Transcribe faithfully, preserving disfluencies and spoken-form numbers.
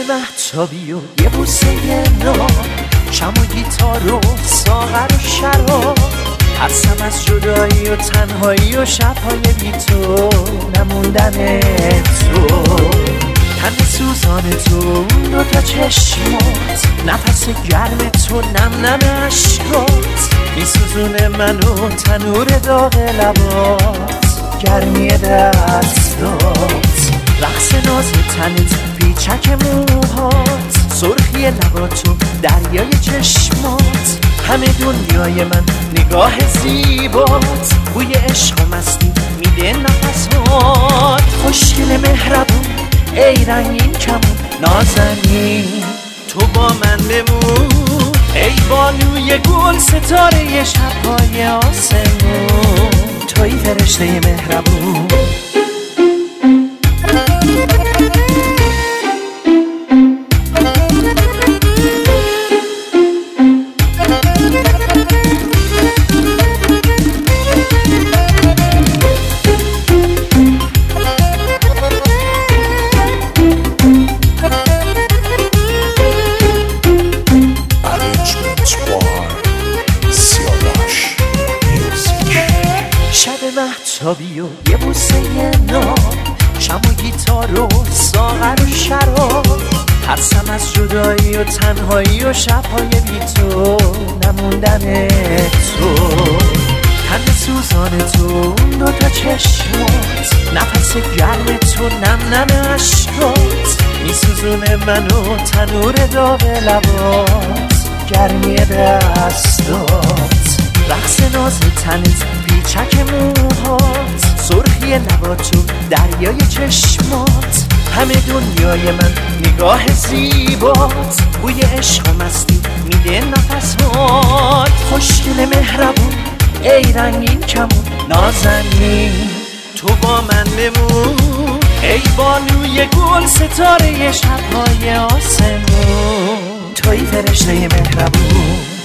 مهتابی و یه بوسه نام، شم و گیتار و ساغر و شراب، ترسم از جدایی و تنهایی و شبهای بی تو، نموندن تو، تن سوزان تو، اون دو تا چشمات، نفس گرم تو، نم نم عشقات، میسوزونه منو تنور داغ لبات، گرمی دستات، رقص ناز تنت، پیچک موهات، سرخی لبات و دریای چشمات، همه دنیای من نگاه زیبات، بوی عشق و مستی میده نفسات، خوشگل مهربون ای رنگین کمون نازنین، تو با من بمون ای بانوی گل ستاره شبهای آسمون، توی فرشته مهربون. مهتابی و یه بوسه نام، شم و گیتار و ساغر و شراب، ترسم از جدایی و تنهایی و شبهای بی تو، نموندن تو، تن سوزان تو، اون دو تا چشمات، نفس گرم تو، نم نم عشقات، میسوزونه منو تنور داغ لبات، گرمی دستات، رقص ناز تنت، پیچک موهات، سرخی لبات و دریای چشمات، همه دنیای من نگاه زیبات، بوی عشق و مستی میده نفسات، خوشگل مهربون ای رنگین کمون نازنین، تو با من بمون ای بانوی گل ستاره شبهای آسمون، توی فرشته مهربون.